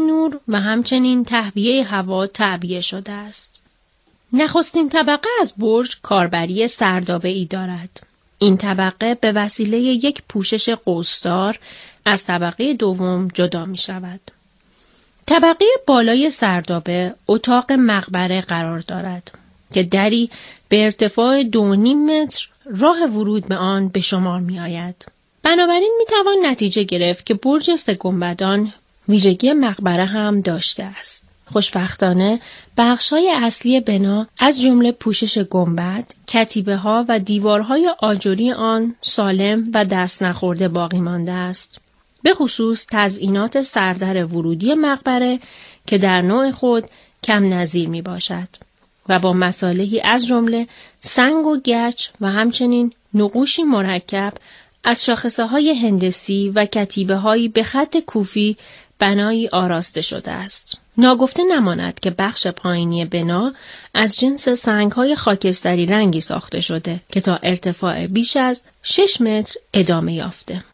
نور و همچنین تهویه هوا تعبیه شده است. نخستین طبقه از برج کاربری سردابه‌ای دارد. این طبقه به وسیله یک پوشش قوسدار از طبقه دوم جدا می شود. طبقه بالای سردابه اتاق مقبره قرار دارد که دری به ارتفاع 2.5 متر راه ورود به آن به شمار می آید. بنابراین می توان نتیجه گرفت که برج 3 گنبدان ویژگی مقبره هم داشته است. خوشبختانه بخش‌های اصلی بنا از جمله پوشش گنبد، کتیبه‌ها و دیوارهای آجری آن سالم و دست نخورده باقی مانده است. به خصوص تزئینات سردر ورودی مقبره که در نوع خود کم نظیر می باشد و با مصالحی از جمله سنگ و گچ و همچنین نقوشی مرکب از شاخصه‌های هندسی و کتیبه‌هایی به خط کوفی بنایی آراسته شده است. ناگفته نماند که بخش پایینی بنا از جنس سنگ‌های خاکستری رنگی ساخته شده که تا ارتفاع بیش از 6 متر ادامه یافته.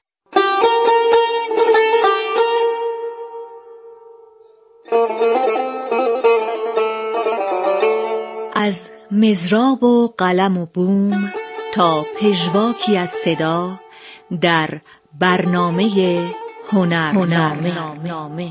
از مضراب و قلم و بوم تا پژواکی از صدا در برنامه هنرنامه.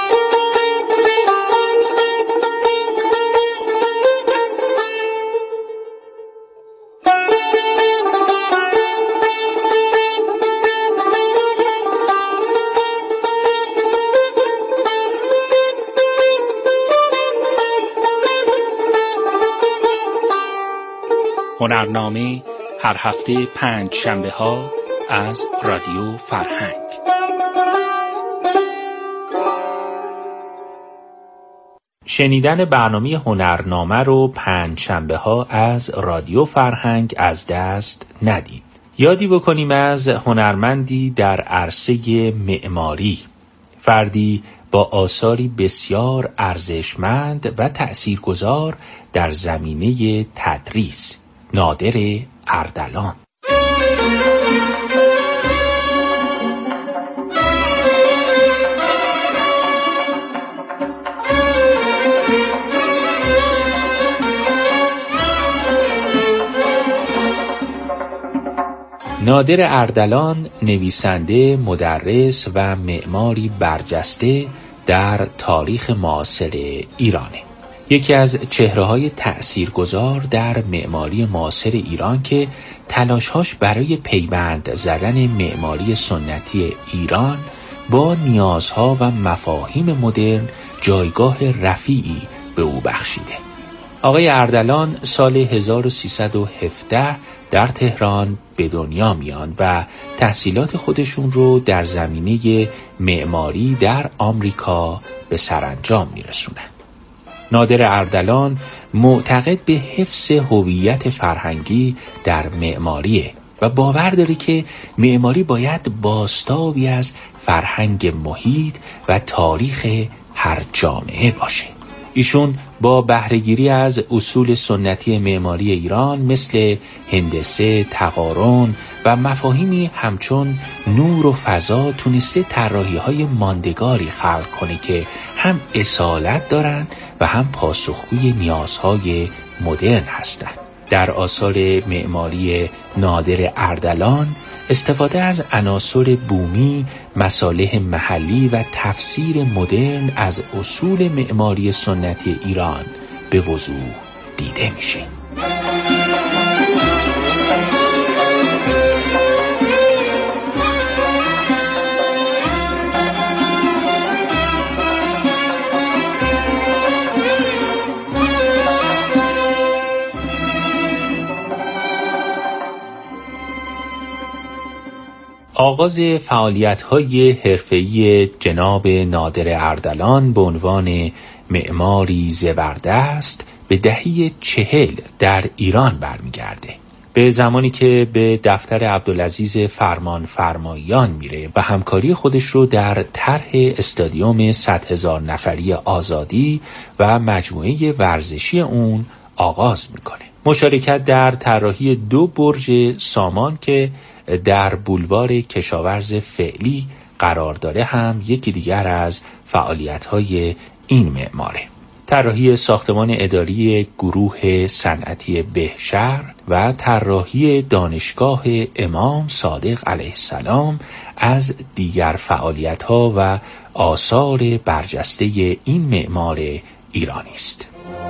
هنرنامه هر هفته 5 شنبه ها از رادیو فرهنگ. شنیدن برنامه هنرنامه رو 5 شنبه ها از رادیو فرهنگ از دست ندید. یادی بکنیم از هنرمندی در عرصه معماری، فردی با آثاری بسیار ارزشمند و تأثیرگذار در زمینه تدریس، نادر اردلان. نادر اردلان نویسنده، مدرس و معماری برجسته در تاریخ معاصر ایرانه. یکی از چهره‌های تأثیرگذار در معماری معاصر ایران که تلاش‌هاش برای پیوند زدن معماری سنتی ایران با نیازها و مفاهیم مدرن جایگاه رفیعی به او بخشیده. آقای اردلان سال 1317 در تهران به دنیا میان و تحصیلات خودشون رو در زمینه معماری در آمریکا به سرانجام میرسونن. نادر اردلان معتقد به حفظ هویت فرهنگی در معماریه و باور داره که معماری باید بازتابی از فرهنگ محیط و تاریخ هر جامعه باشه. ایشون با بهره‌گیری از اصول سنتی معماری ایران مثل هندسه، تقارن و مفاهیمی همچون نور و فضا تونسته طراحی‌های ماندگاری خلق کنه که هم اصالت دارن و هم پاسخگوی نیازهای مدرن هستند. در آثار معماری نادر اردلان استفاده از عناصر بومی، مصالح محلی و تفسیر مدرن از اصول معماری سنتی ایران به وضوح دیده میشه. آغاز فعالیت‌های حرفه‌ای جناب نادر اردلان به عنوان معماری زبردست به دهه 40 در ایران برمیگرده. به زمانی که به دفتر عبدالعزیز فرمانفرماییان میره و همکاری خودش رو در طرح استادیوم 100,000 نفری آزادی و مجموعه ورزشی اون آغاز میکنه. مشارکت در طراحی 2 برج سامان که در بولوار کشاورز فعلی قرار داره هم یکی دیگر از فعالیت‌های این معماره. طراحی ساختمان اداری گروه صنعتی بهشهر و طراحی دانشگاه امام صادق علیه السلام از دیگر فعالیت‌ها و آثار برجسته این معمار ایرانی است.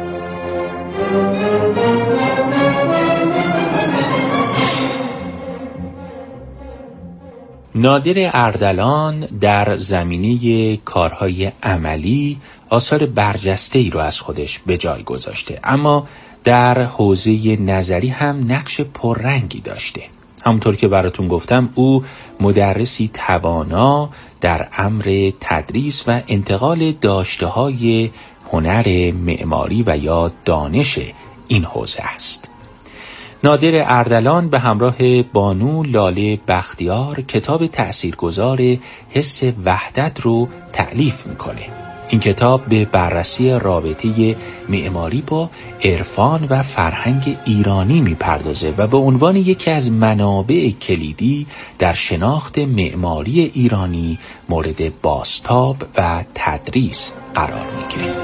نادر اردلان در زمینه کارهای عملی آثار برجسته‌ای رو از خودش به جای گذاشته، اما در حوزه نظری هم نقش پررنگی داشته. همونطور که براتون گفتم او مدرسی توانا در امر تدریس و انتقال داشته‌های هنر معماری و یا دانش این حوزه است. نادر اردلان به همراه بانو لاله بختیار کتاب تأثیرگذار حس وحدت رو تألیف میکنه. این کتاب به بررسی رابطه معماری با عرفان و فرهنگ ایرانی میپردازه و به عنوان یکی از منابع کلیدی در شناخت معماری ایرانی مورد بازتاب و تدریس قرار میگیره.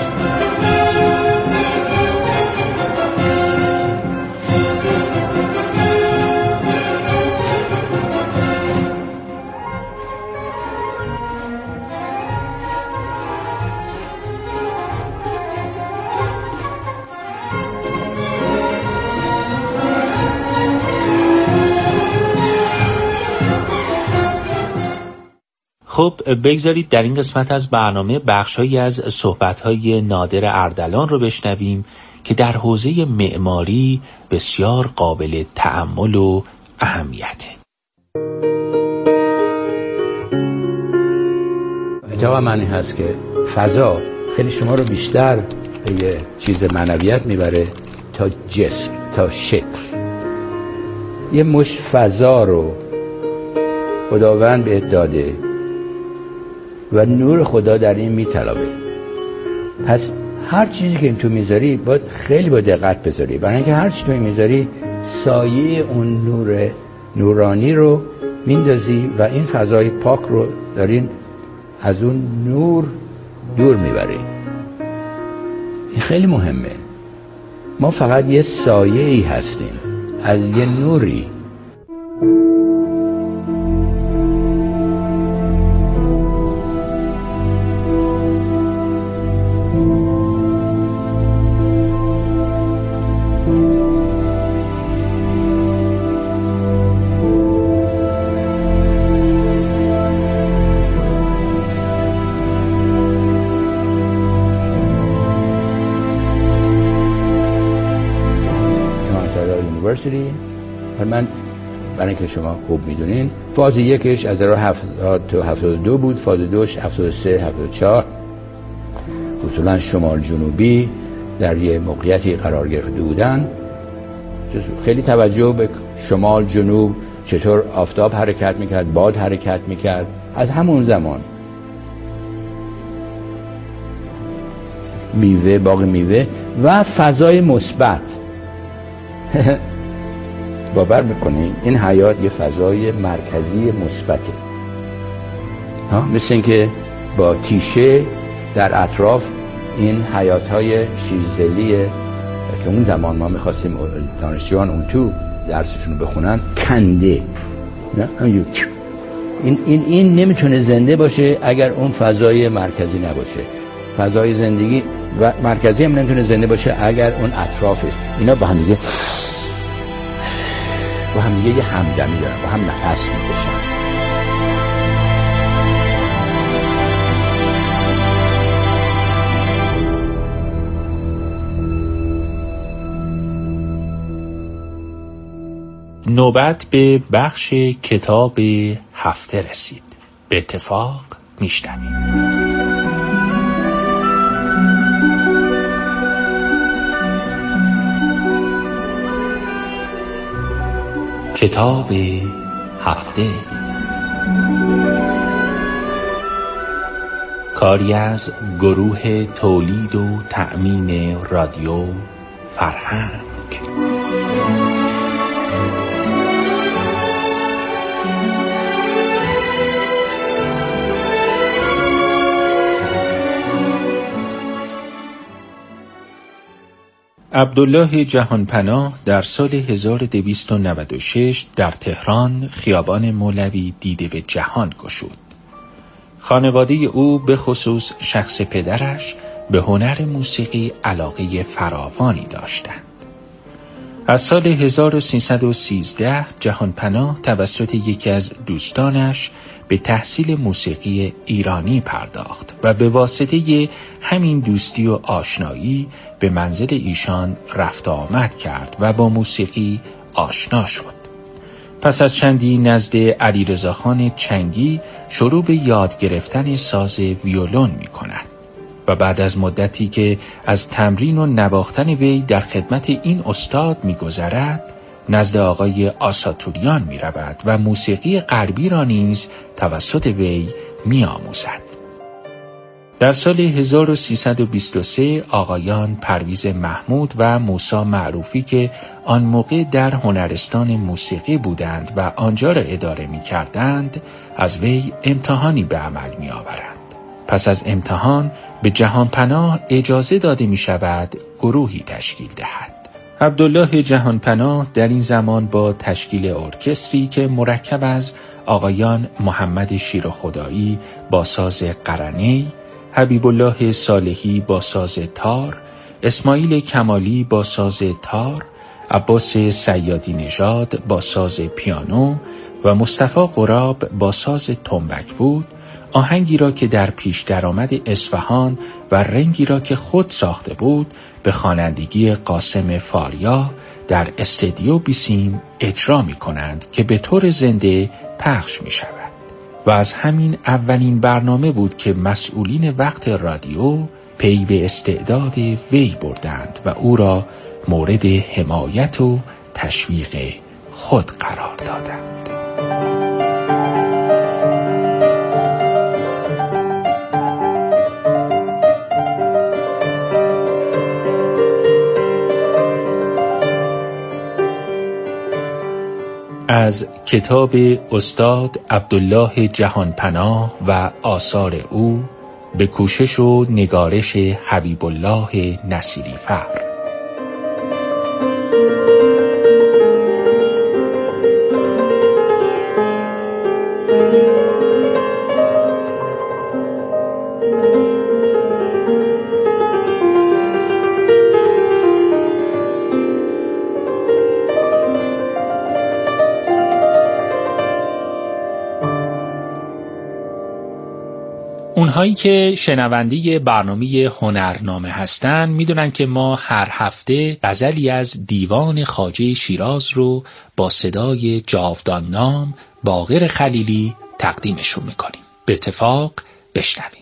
خب بگذارید در این قسمت از برنامه بخشایی از صحبت‌های نادر اردلان رو بشنویم که در حوزه معماری بسیار قابل تأمل و اهمیته. جواب معنی هست که فضا خیلی شما رو بیشتر به یه چیز معنویت میبره تا جسم، تا شکل. یه مشت فضا رو خداوند بهت داده و نور خدا در این میطلبه. پس هر چیزی که این تو میذاری باید خیلی با دقت بذاری، برای اینکه هر چی تو میذاری سایه اون نور نورانی رو میندازی و این فضای پاک رو دارین از اون نور دور میبری. این خیلی مهمه. ما فقط یه سایه ای هستیم از یه نوری. من برای اینکه شما خوب میدونین فاز یکش از راه 70 تا 72 بود، فاز دوش 73 74. اصولا شمال جنوبی در یه موقعیتی قرار گرفته بودن. خیلی توجه به شمال جنوب، چطور آفتاب حرکت میکرد، باد حرکت میکرد. از همون زمان میوه، باغ میوه و فضای مثبت. باور میکنین این حیات یه فضای مرکزی مثبته، مثل اینکه با تیشه در اطراف این حیات‌های شیرزلیه که اون زمان ما میخواستیم دانشجویان اون تو درسشون رو بخونن کنده. این نمیتونه زنده باشه اگر اون فضای مرکزی نباشه. فضای زندگی و مرکزی هم نمیتونه زنده باشه اگر اون اطرافش اینا با هم دیگه یه همدمی دارن، با هم نفس میکشن. نوبت به بخش کتاب هفته رسید. به اتفاق میشنویم. کتاب هفته، کاری از گروه تولید و تأمین رادیو فرهنگ. عبدالله جهانپناه در سال 1296 در تهران خیابان مولوی دیده به جهان گشود. خانواده او به خصوص شخص پدرش به هنر موسیقی علاقه فراوانی داشتند. از سال 1313 جهانپناه توسط یکی از دوستانش به تحصیل موسیقی ایرانی پرداخت و به واسطه همین دوستی و آشنایی به منزل ایشان رفت آمد کرد و با موسیقی آشنا شد. پس از چندی نزد علیرضاخان چنگی شروع به یاد گرفتن ساز ویولون می کند و بعد از مدتی که از تمرین و نواختن وی در خدمت این استاد می گذرد، نزد آقای آساتوریان می رود و موسیقی غربی را نیز توسط وی می آموزد. در سال 1323 آقایان پرویز محمود و موسی معروفی که آن موقع در هنرستان موسیقی بودند و آنجا را اداره می کردند، از وی امتحانی به عمل می آورند. پس از امتحان به جهانپناه اجازه داده می شود گروهی تشکیل دهد. عبدالله جهانپناه در این زمان با تشکیل ارکستری که مرکب از آقایان محمد شیرخدایی با ساز قرنی، حبیب الله صالحی با ساز تار، اسماعیل کمالی با ساز تار، عباس صیادی نژاد با ساز پیانو و مصطفی قراب با ساز تنبک بود، آهنگی را که در پیش درآمد اصفهان و رنگی را که خود ساخته بود به خوانندگی قاسم فاریا در استدیو بیسیم اجرا می کنند که به طور زنده پخش می شود. و از همین اولین برنامه بود که مسئولین وقت رادیو پی به استعداد وی بردند و او را مورد حمایت و تشویق خود قرار دادند. از کتاب استاد عبدالله جهانپناه و آثار او به کوشش و نگارش حبیب الله نصیری فر. اونهایی که شنونده برنامه هنرنامه هستن میدونن که ما هر هفته غزلی از دیوان خواجه شیراز رو با صدای جاودان نام باقر خلیلی تقدیمشون میکنیم. به اتفاق بشنویم.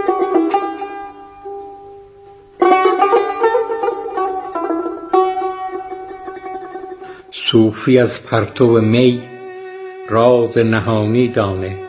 صوفی از پرتو می راز نهانی دانست،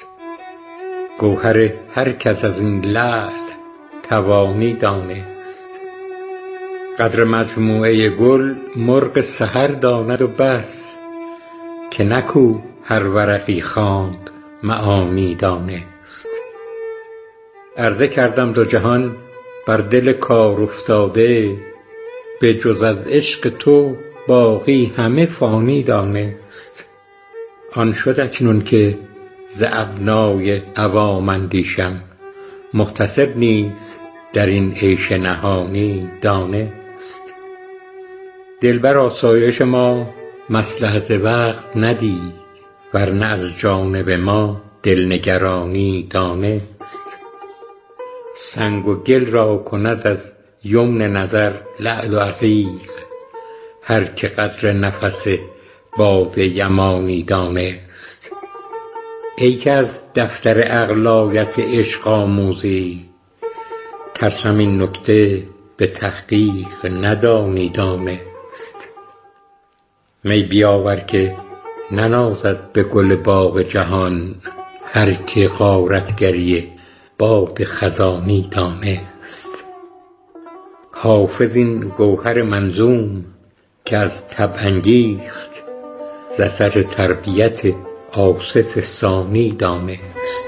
گوهر هر کس از این لعل توانی دانست. قدر مجموعه گل مرغ سحر داند و بس، که نکو هر ورقی خواند معانی دانست. عرضه کردم دو جهان بر دل کار افتاده، به جز از عشق تو باقی همه فانی دانست. آن شد اکنون که ز ابنای عوام اندیشم، محتسب نیز در این عیش نهانی دانست. دلبر آسایش ما مصلحت وقت ندید، ورنه از جانب ما دلنگرانی دانست. سنگ و گل را کند از یمن نظر لعل و عقیق، هر که قدر نفس باد یمانی دانست. ای که از دفتر اقلایت عشق آموزی، ترسم این نکته به تحقیق ندانی دانست. می بیاور که ننازد به گل باغ جهان، هر که غارتگری باد خزانی دانست. حافظ این گوهر منظوم که از طبع انگیخت، ز اثر تربیت آصف ثانی دانست.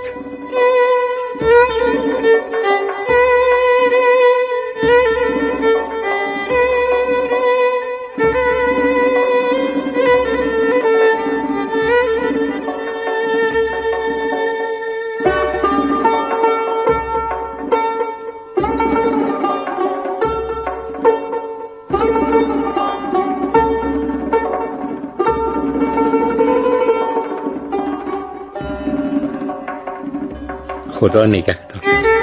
خدا نگهدار.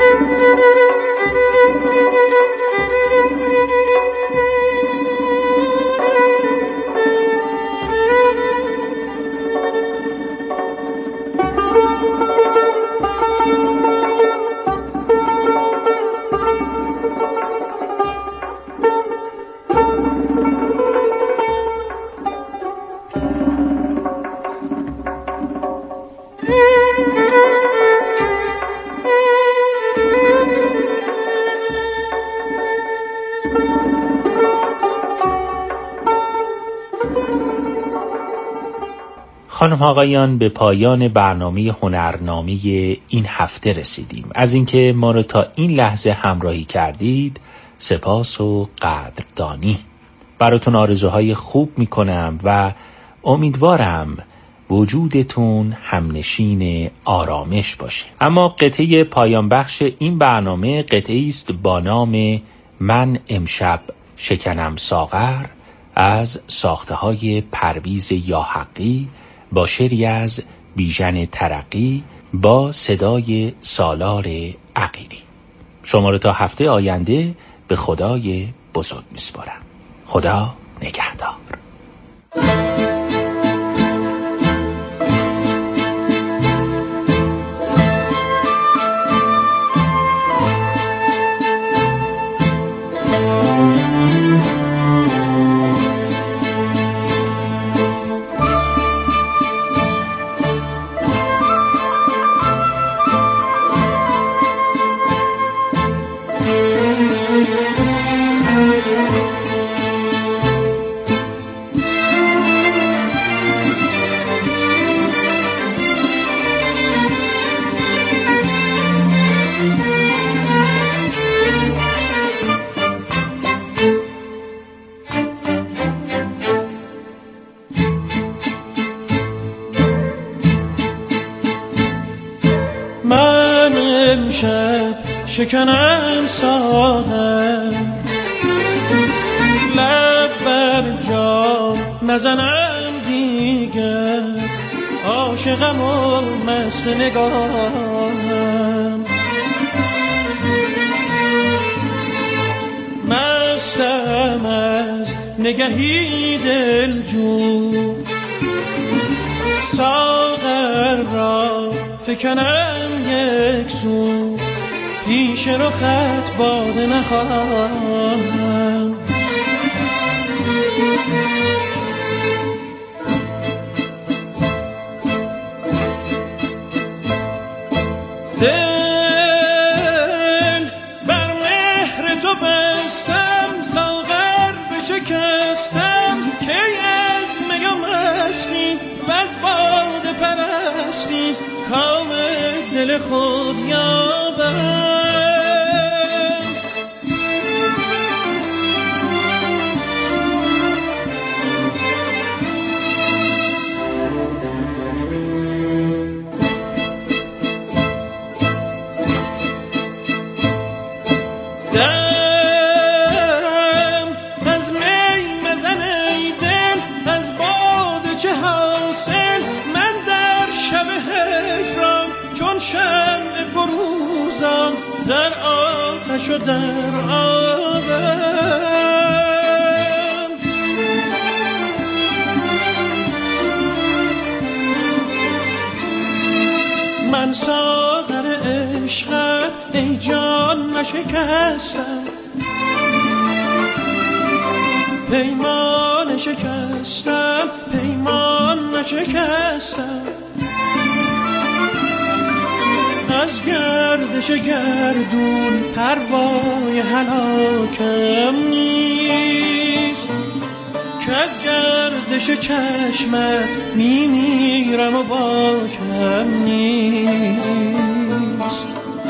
خانم آقایان، به پایان برنامه هنرنامه این هفته رسیدیم. از اینکه ما رو تا این لحظه همراهی کردید سپاس و قدردانی. براتون آرزوهای خوب میکنم و امیدوارم وجودتون همنشین آرامش باشه. اما قطعه پایان بخش این برنامه قطعه است با نام من امشب شکنم ساغر از ساخته های پرویز یاحقی با شعری از بیژن ترقی با صدای سالار عقیلی. شما رو تا هفته آینده به خدای بزرگ میسپارم. خدا نگهدار. شکنم ساغر لب بر جام نزنم دیگر عاشقم و مست نگاهم مستم از نگهی دلجو ساغر را فکنم یک سو پیش رخت باده نخواهم دل بر مهر تو بستم ساغر بشکستم کی از می و مستی و از باده پرستی کام دل خود یابم شمع فروزم در آتش و در آبم من ساغر عشقت ای جان نشکستم پیمان شکستم پیمان نشکستم از گردش گردون پروای هلاکم نیست که از گردش چشمت میمیرم و باکم نیست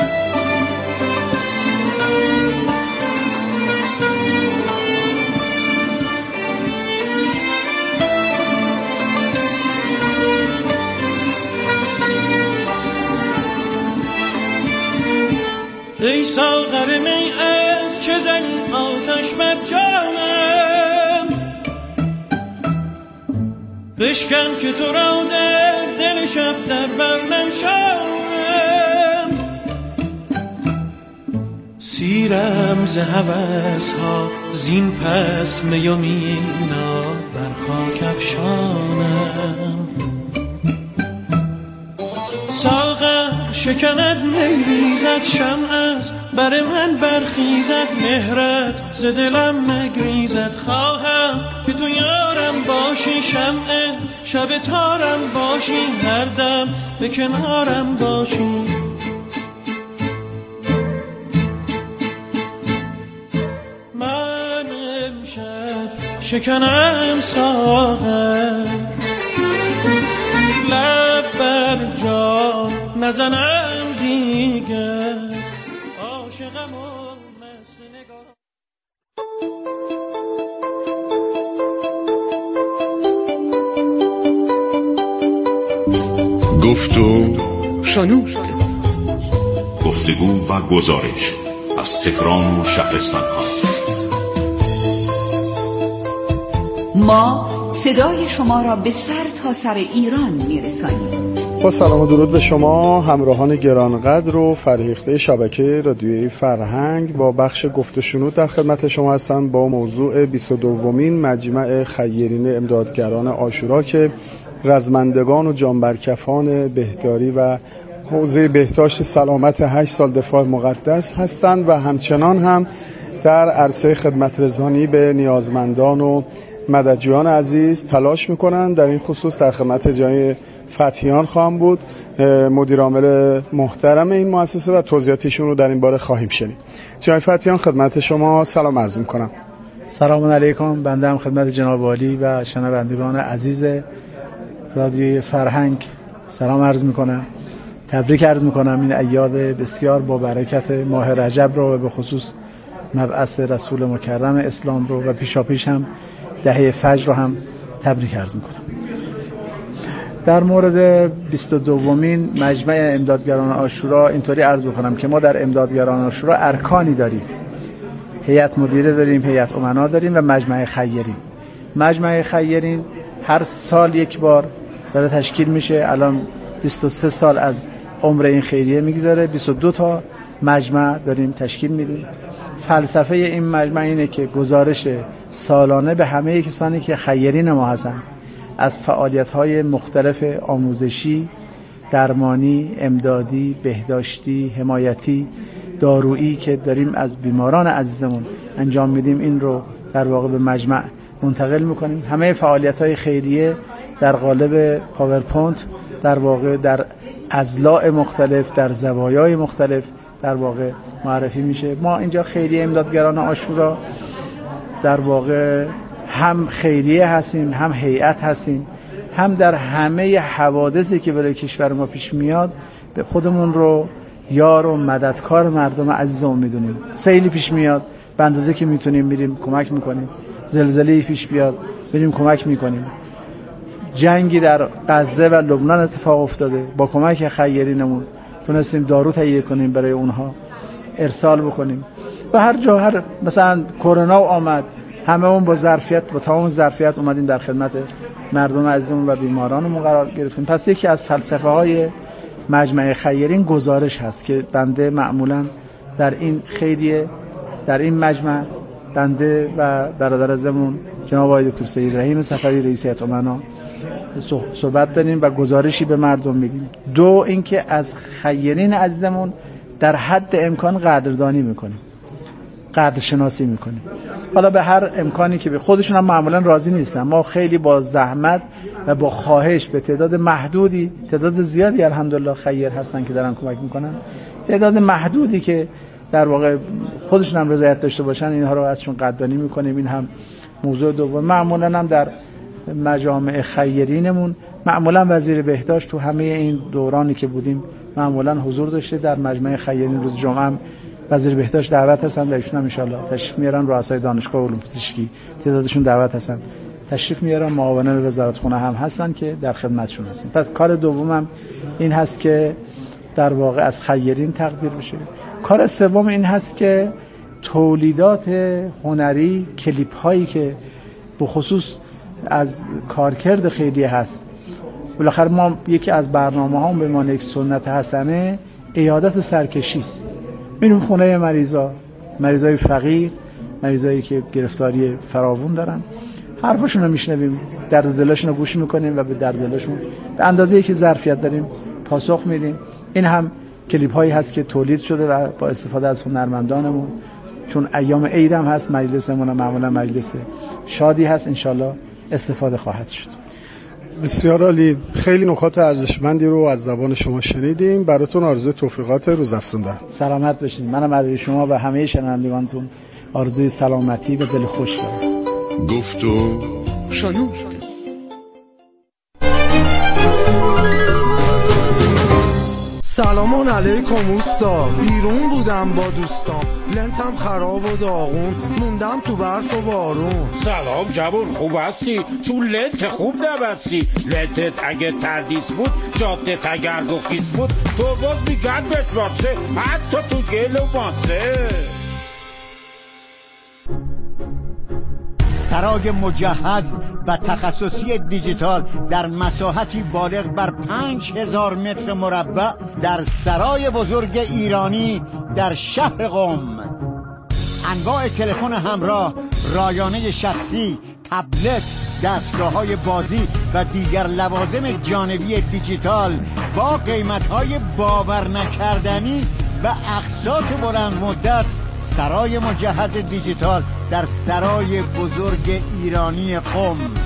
ای ساغر می از چه زنی آتش بر جانم بشکن که تو را در دل شب در بر ننشانم سیرم ز هوس ها زین پس می و مینا بر خاک افشانم. ساغر شکند میریزد شمع از بر من برخیزد، مهرت ز دلم مگریزد. خواهم که تو یارم باشی، شمع شب تارم باشی، هر دم به کنارم باشی. من امشب شکنم ساغر، لب بر جا نزنم دیگر، عاشقم و مست نگاه. گفت و شنود، گفتگو و گزارش از تهران و شهرستان ها. ما صدای شما را به سر تا سر ایران میرسانیم. با سلام و درود به شما همراهان گرانقدر و فرهیخته شبکه رادیویی فرهنگ. با بخش گفت و شنود در خدمت شما هستم با موضوع 22مین مجمع خیرین امدادگران عاشورا که رزمندگان و جانبرکفان بهداری و حوزه بهداشت سلامت 8 سال دفاع مقدس هستند و همچنان هم در عرصه خدمت رسانی به نیازمندان و مددجویان عزیز تلاش میکنن. در این خصوص در خدمت جناب فتحیان خواهم بود، مدیر عامل محترم این مؤسسه، و توضیحاتشون رو در این باره خواهیم شنید. جناب فتحیان خدمت شما سلام عرض میکنم. سلام علیکم. بنده هم خدمت جناب عالی و شنوندگان عزیز رادیوی فرهنگ سلام عرض میکنم. تبریک عرض میکنم این ایاد بسیار با برکت ماه رجب رو و به خصوص مبعث رسول مکرم اسلام رو و پیشاپیش هم دهه فجر رو هم تبریک عرض میکنم. در مورد 22مین مجمع امدادگران عاشورا اینطوری عرض بکنم که ما در امدادگران عاشورا ارکانی داریم. هیئت مدیره داریم، هیئت امنا داریم و مجمع خیرین. مجمع خیرین هر سال یک بار داره تشکیل میشه. الان 23 سال از عمر این خیریه میگذره، 22 تا مجمع داریم تشکیل میدیم. فلسفه این مجمع اینه که گزارش سالانه به همه کسانی که خیرین ما هستن از فعالیت‌های مختلف آموزشی، درمانی، امدادی، بهداشتی، حمایتی، دارویی که داریم از بیماران عزیزمون انجام میدیم، این رو در واقع به مجمع منتقل میکنیم. همه فعالیت‌های خیریه در قالب پاورپوینت در واقع در اضلاع مختلف، در زوایای مختلف در واقع معرفی میشه. ما اینجا خیریه امدادگران عاشورا در واقع هم خیریه هستیم، هم هیئت هستیم، هم در همه حوادثی که برای کشور ما پیش میاد به خودمون رو یار و مددکار مردم عزیزمون میدونیم. سیلی پیش میاد به اندازه که میتونیم میریم کمک میکنیم، زلزله‌ای پیش بیاد بریم کمک میکنیم، جنگی در غزه و لبنان اتفاق افتاده، با کمک خیرینمون تونستیم دارو تهیه کنیم برای اونها ارسال بکنیم. و هر جا هر مثلا کرونا آمد، همه اون با ظرفیت، با تمام ظرفیت اومدیم در خدمت مردم عزیزمون و بیمارانمون قرار گرفتیم. پس یکی از فلسفه های مجمع خیرین گزارش هست که بنده معمولا در این خیریه، در این مجمع بنده و برادر عزیزمون جناب آقای دکتر سید رحیم صفوی رئیس هیئت امنا صحبت داریم و گزارشی به مردم میدیم. دو اینکه از خیرین عزیزمون در حد امکان قدردانی میکنیم، قدرشناسی میکنیم. حالا به هر امکانی که به خودشون هم معمولا راضی نیستن. ما خیلی با زحمت و با خواهش به تعداد محدودی، تعداد زیادی الحمدلله خیر هستن که دارن کمک میکنن، تعداد محدودی که در واقع خودشون هم رضایت داشته باشن اینها رو ازشون قدردانی میکنیم. این هم موضوع دوم. معمولا هم در مجامع خیرینمون معمولا وزیر بهداشت تو همه این دورانی که بودیم معمولا حضور داشته. در مجمع خیرین روز جمعه هم وزیر بهداشت دعوت هستن و ایشون هم ان شاء الله تشریف میارن. رؤسای دانشگاه علوم پزشکی تعدادشون دعوت هستن تشریف میارن. معاونان وزارتخونه هم هستن که در خدمتشون هستیم. پس کار دومم این هست که در واقع از خیرین تقدیر بشه. کار سوم این هست که تولیدات هنری، کلیپ هایی که به خصوص از کارکرد خیریه هست، بالاخره ما یکی از برنامه ها به عنوان یک سنت حسنه عیادت و سرکشی است. میریم خونه مریضای فقیر، مریضایی که گرفتاری فراوون دارن، حرفشون رو میشنویم، درد دلشون رو گوش میکنیم و به درد دلشون به اندازه‌ای که ظرفیت داریم پاسخ میدیم. این هم کلیپ هایی هست که تولید شده و با استفاده از هنرمندانمون، چون ایام عید هم هست، مجلسمون معمولا مجلس شادی هست، انشالله استفاده خواهد شد. بسیار عالی، خیلی نکات ارزشمندی رو از زبان شما شنیدیم. براتون آرزوی توفیقات روزافزون دارم. سلامت باشید. منم برای شما و همه شنوندگانتون آرزوی سلامتی و دل خوش دارم. گفت و شنود. سلامان علیکم اوستا، بیرون بودم با دوستام، لنتم خراب و داغون، موندم تو برف و بارون. سلام جوون، خوب هستی؟ چون لنت خوب نبستی. لنتت اگه تردیس بود، جادت اگر گفیس بود، تو باز میگن بهت باشه، حتی تو گل و ماسه. سرای مجهز و تخصصی دیجیتال در مساحتی بالغ بر 5000 متر مربع در سرای بزرگ ایرانی در شهر قم. انواع تلفن همراه، رایانه شخصی، تبلت، دستگاه‌های بازی و دیگر لوازم جانبی دیجیتال با قیمت‌های باور نکردنی و اقساط بلند مدت. سرای مجهز دیجیتال در سرای بزرگ ایرانی قم.